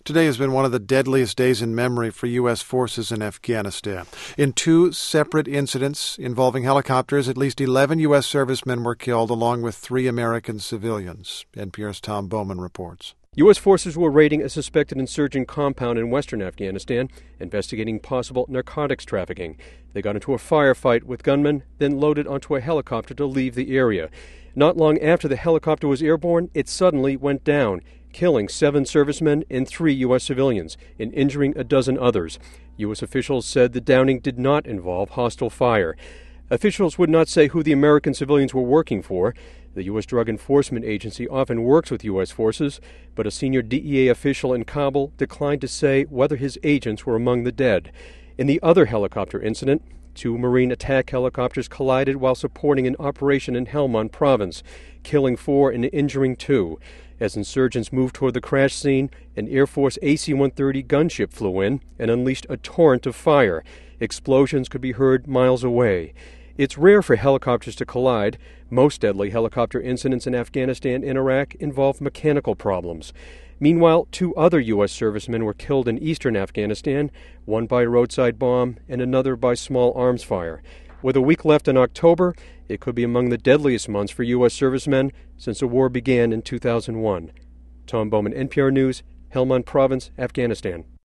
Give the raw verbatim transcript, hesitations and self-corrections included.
Today has been one of the deadliest days in memory for U S forces in Afghanistan. In two separate incidents involving helicopters, at least eleven U S servicemen were killed, along with three American civilians. N P R's Tom Bowman reports. U S forces were raiding a suspected insurgent compound in western Afghanistan, investigating possible narcotics trafficking. They got into a firefight with gunmen, then loaded onto a helicopter to leave the area. Not long after the helicopter was airborne, it suddenly went down, killing seven servicemen and three U S civilians, and injuring a dozen others. U S officials said the downing did not involve hostile fire. Officials would not say who the American civilians were working for. The U S Drug Enforcement Agency often works with U S forces, but a senior D E A official in Kabul declined to say whether his agents were among the dead. In the other helicopter incident, two Marine attack helicopters collided while supporting an operation in Helmand province, killing four and injuring two. As insurgents moved toward the crash scene, an Air Force A C one thirty gunship flew in and unleashed a torrent of fire. Explosions could be heard miles away. It's rare for helicopters to collide. Most deadly helicopter incidents in Afghanistan and Iraq involve mechanical problems. Meanwhile, two other U S servicemen were killed in eastern Afghanistan, one by a roadside bomb and another by small arms fire. With a week left in October, it could be among the deadliest months for U S servicemen since the war began in two thousand one. Tom Bowman, N P R News, Helmand Province, Afghanistan.